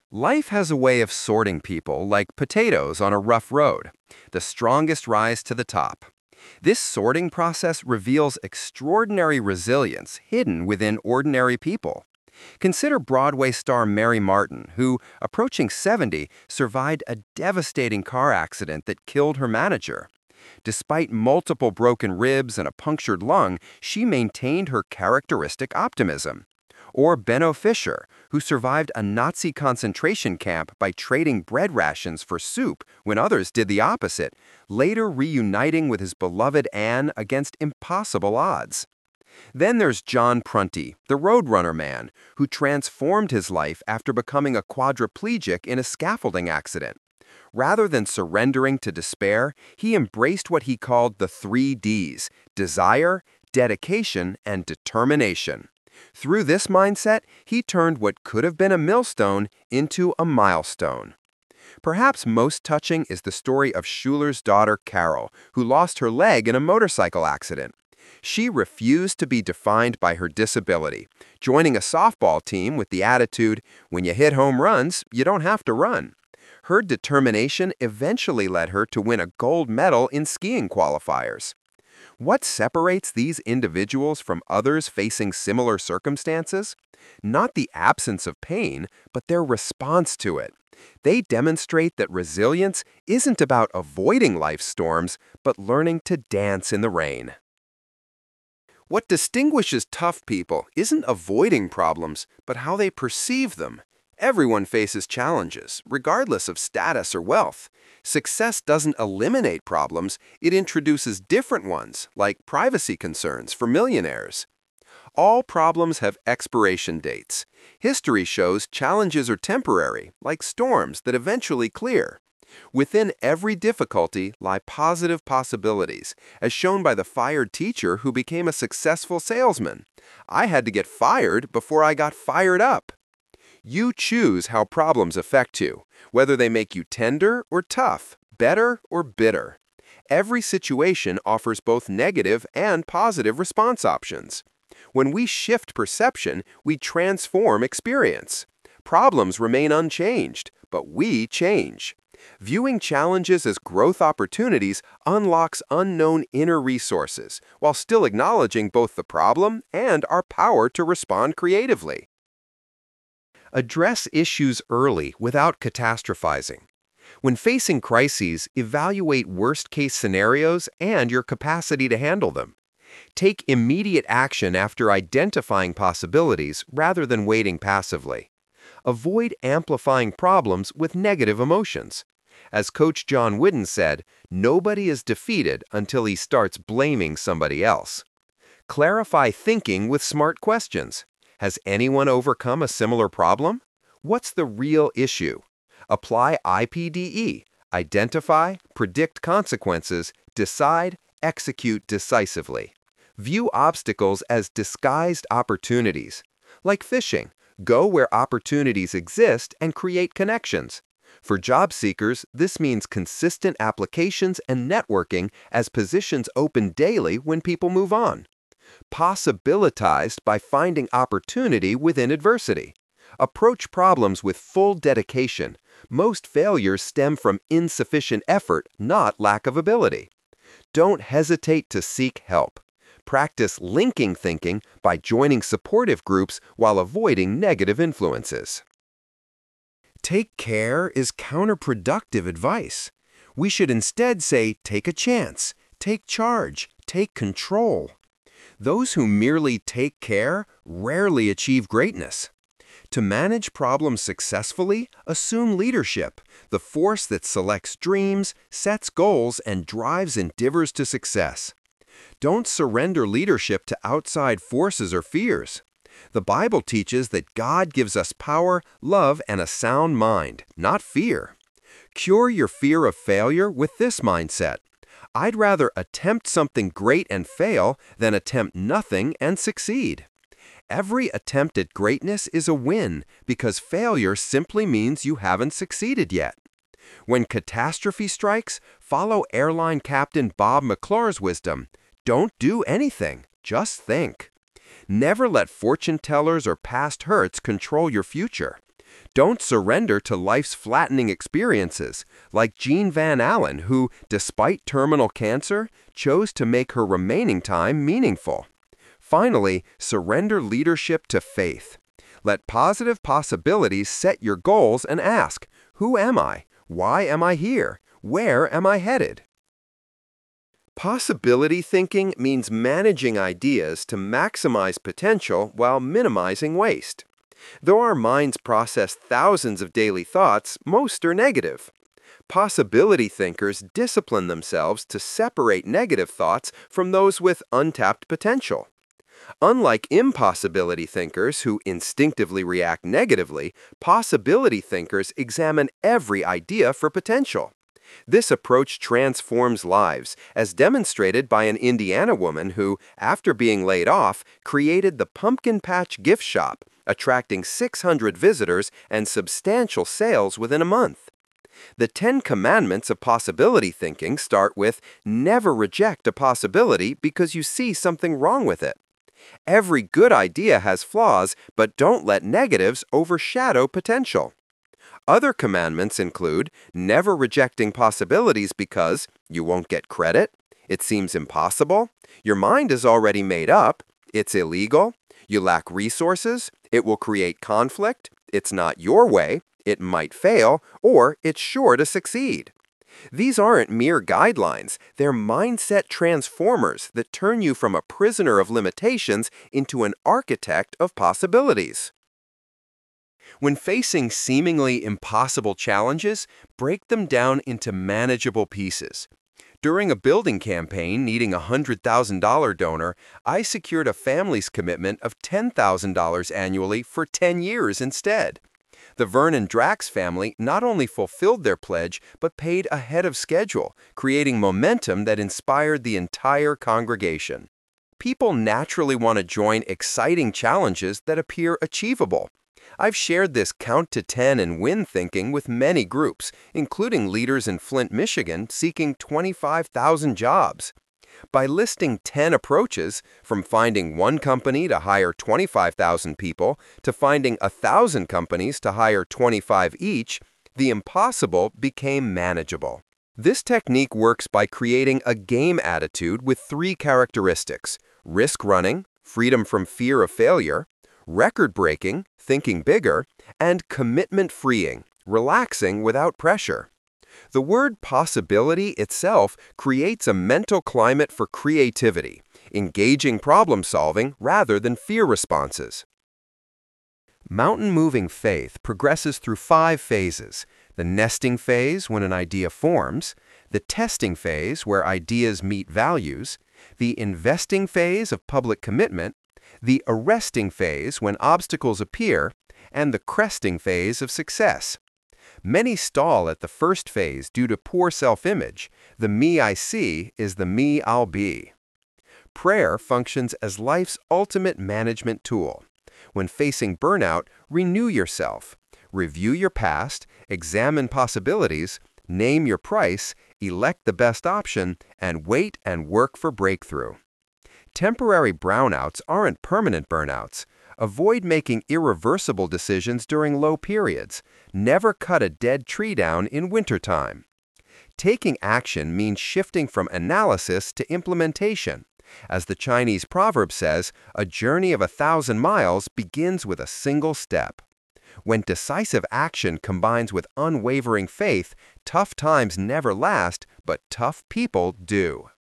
Life has a way of sorting people like potatoes on a rough road. The strongest rise to the top. This sorting process reveals extraordinary resilience hidden within ordinary people. Consider Broadway star Mary Martin, who, approaching 70, survived a devastating car accident that killed her manager. Despite multiple broken ribs and a punctured lung, she maintained her characteristic optimism. Or Benno Fischer, who survived a Nazi concentration camp by trading bread rations for soup when others did the opposite, later reuniting with his beloved Anne against impossible odds. Then there's John Prunty, the Roadrunner man, who transformed his life after becoming a quadriplegic in a scaffolding accident. Rather than surrendering to despair, he embraced what he called the 3 Ds: desire, dedication, and determination. Through this mindset, he turned what could have been a millstone into a milestone. Perhaps most touching is the story of Schuyler's daughter Carol, who lost her leg in a motorcycle accident. She refused to be defined by her disability, joining a softball team with the attitude, "When you hit home runs, you don't have to run." Her determination eventually led her to win a gold medal in skiing qualifiers. What separates these individuals from others facing similar circumstances? Not the absence of pain, but their response to it. They demonstrate that resilience isn't about avoiding life's storms, but learning to dance in the rain. What distinguishes tough people isn't avoiding problems, but how they perceive them. Everyone faces challenges, regardless of status or wealth. Success doesn't eliminate problems, it introduces different ones, like privacy concerns for millionaires. All problems have expiration dates. History shows challenges are temporary, like storms that eventually clear. Within every difficulty lie positive possibilities, as shown by the fired teacher who became a successful salesman. I had to get fired before I got fired up. You choose how problems affect you, whether they make you tender or tough, better or bitter. Every situation offers both negative and positive response options. When we shift perception, we transform experience. Problems remain unchanged, but we change. Viewing challenges as growth opportunities unlocks unknown inner resources, while still acknowledging both the problem and our power to respond creatively. Address issues early without catastrophizing. When facing crises, evaluate worst-case scenarios and your capacity to handle them. Take immediate action after identifying possibilities rather than waiting passively. Avoid amplifying problems with negative emotions. As Coach John Wooden said, nobody is defeated until he starts blaming somebody else. Clarify thinking with smart questions. Has anyone overcome a similar problem? What's the real issue? Apply IPDE. Identify, predict consequences, decide, execute decisively. View obstacles as disguised opportunities. Like fishing, go where opportunities exist and create connections. For job seekers, this means consistent applications and networking as positions open daily when people move on. Possibilitized by finding opportunity within adversity. Approach problems with full dedication. Most failures stem from insufficient effort, not lack of ability. Don't hesitate to seek help. Practice linking thinking by joining supportive groups while avoiding negative influences. Take care is counterproductive advice. We should instead say, take a chance, take charge, take control. Those who merely take care rarely achieve greatness. To manage problems successfully, assume leadership, the force that selects dreams, sets goals, and drives endeavors to success. Don't surrender leadership to outside forces or fears. The Bible teaches that God gives us power, love, and a sound mind, not fear. Cure your fear of failure with this mindset. I'd rather attempt something great and fail than attempt nothing and succeed. Every attempt at greatness is a win because failure simply means you haven't succeeded yet. When catastrophe strikes, follow airline captain Bob McClure's wisdom. Don't do anything, just think. Never let fortune tellers or past hurts control your future. Don't surrender to life's flattening experiences, like Jean Van Allen, who, despite terminal cancer, chose to make her remaining time meaningful. Finally, surrender leadership to faith. Let positive possibilities set your goals and ask, who am I? Why am I here? Where am I headed? Possibility thinking means managing ideas to maximize potential while minimizing waste. Though our minds process thousands of daily thoughts, most are negative. Possibility thinkers discipline themselves to separate negative thoughts from those with untapped potential. Unlike impossibility thinkers who instinctively react negatively, possibility thinkers examine every idea for potential. This approach transforms lives, as demonstrated by an Indiana woman who, after being laid off, created the Pumpkin Patch Gift Shop, attracting 600 visitors and substantial sales within a month. The 10 commandments of possibility thinking start with, never reject a possibility because you see something wrong with it. Every good idea has flaws, but don't let negatives overshadow potential. Other commandments include never rejecting possibilities because you won't get credit, it seems impossible, your mind is already made up, it's illegal, you lack resources, it will create conflict, it's not your way, it might fail, or it's sure to succeed. These aren't mere guidelines, they're mindset transformers that turn you from a prisoner of limitations into an architect of possibilities. When facing seemingly impossible challenges, break them down into manageable pieces. During a building campaign needing a $100,000 donor, I secured a family's commitment of $10,000 annually for 10 years instead. The Vernon Drax family not only fulfilled their pledge, but paid ahead of schedule, creating momentum that inspired the entire congregation. People naturally want to join exciting challenges that appear achievable. I've shared this count to 10 and win thinking with many groups, including leaders in Flint, Michigan, seeking 25,000 jobs. By listing 10 approaches, from finding one company to hire 25,000 people to finding 1,000 companies to hire 25 each, the impossible became manageable. This technique works by creating a game attitude with 3 characteristics: risk running, freedom from fear of failure, record-breaking, thinking bigger, and commitment-freeing, relaxing without pressure. The word possibility itself creates a mental climate for creativity, engaging problem-solving rather than fear responses. Mountain-moving faith progresses through 5 phases: the nesting phase when an idea forms, the testing phase where ideas meet values, the investing phase of public commitment, the arresting phase when obstacles appear, and the cresting phase of success. Many stall at the first phase due to poor self-image. The me I see is the me I'll be. Prayer functions as life's ultimate management tool. When facing burnout, renew yourself. Review your past, examine possibilities, name your price, elect the best option, and wait and work for breakthrough. Temporary brownouts aren't permanent burnouts. Avoid making irreversible decisions during low periods. Never cut a dead tree down in wintertime. Taking action means shifting from analysis to implementation. As the Chinese proverb says, a journey of 1,000 miles begins with a single step. When decisive action combines with unwavering faith, tough times never last, but tough people do.